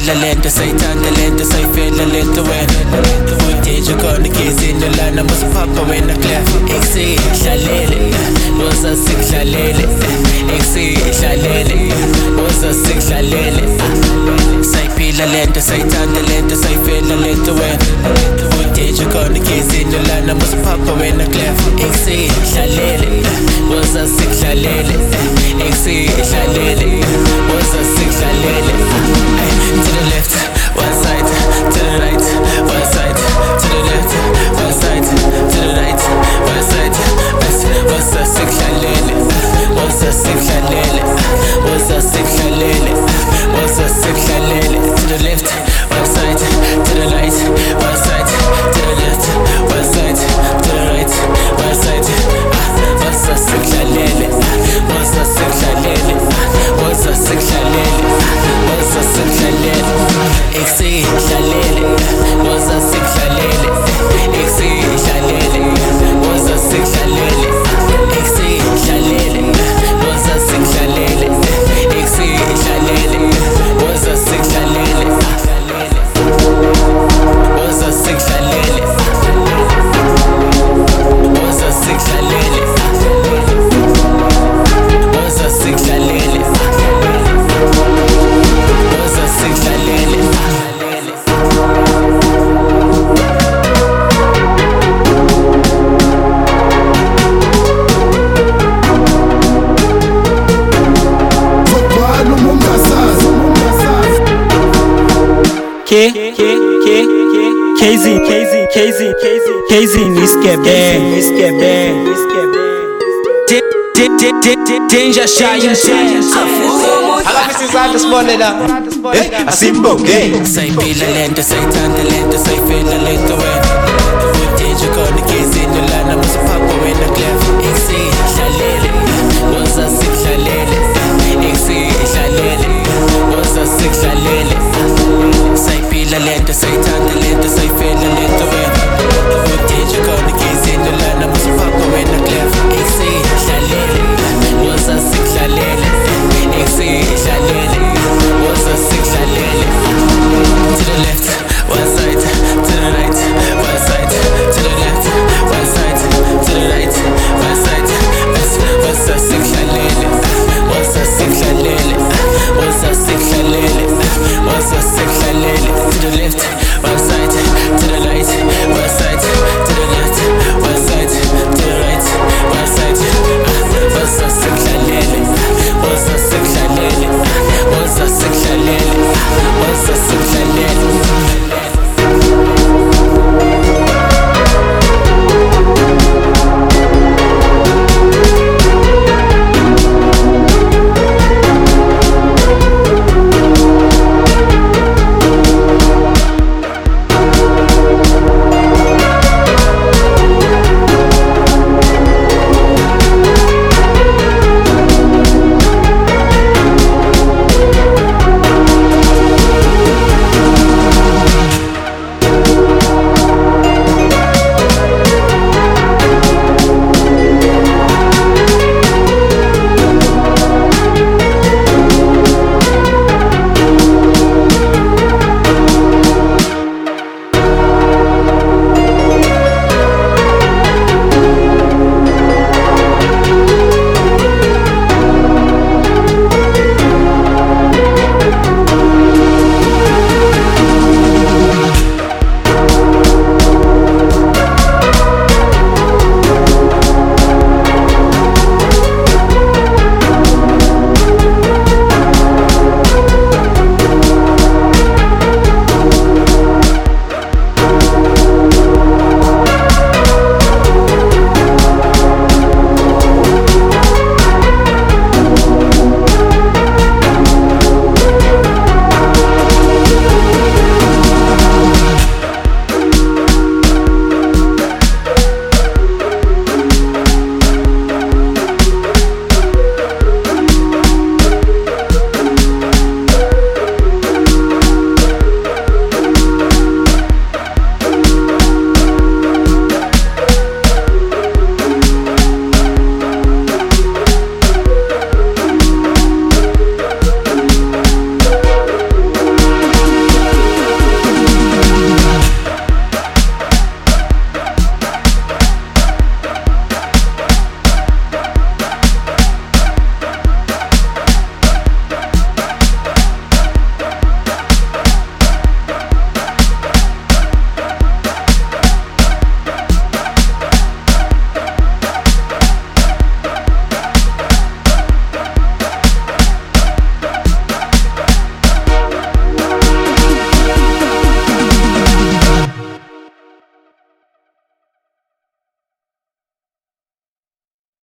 Sayipila lento, sayithanda lento, sayifela lento wena. Udeja khona igezini lana masipapa wena clef. Eksidlalele, woza sikudlalele. Eksidlalele, woza sikudlalele. Sayipila lento, sayithanda lento, sayifela lento wena. Udeja khona igezini lana masipapa wena clef. Eksidlalele, woza sikudlalele. Eksidlalele, woza sikudlalele. To the left, one side, to the right, one side, to the left, one side, to the right, one side. What's a sikhalele? What's a sikhalele? What's a sikhalele? What's a sikhalele? To the left, one side, to the right, one side, to the left, one side, to the right, one side. What's a sikhalele? What's a sikhalele? What's a sikhalele? What's a sikhalele? Eksidlalele, what's a sikhalele? Eksidlalele, what's a sikhalele? Eksidlalele, what's a sikhalele? Eksidlalele, what's a sikhalele? What's a sikhalele? What's a sikhalele? What's a sikhalele? What's a sikhalele? KZ niskebe Danger Shine Akafisa izandla sibone la Asimbo gang. Sayipila lento, sayithanda lento, sayifela lento wena. Udeja khona igezini lana masipapa wena clef.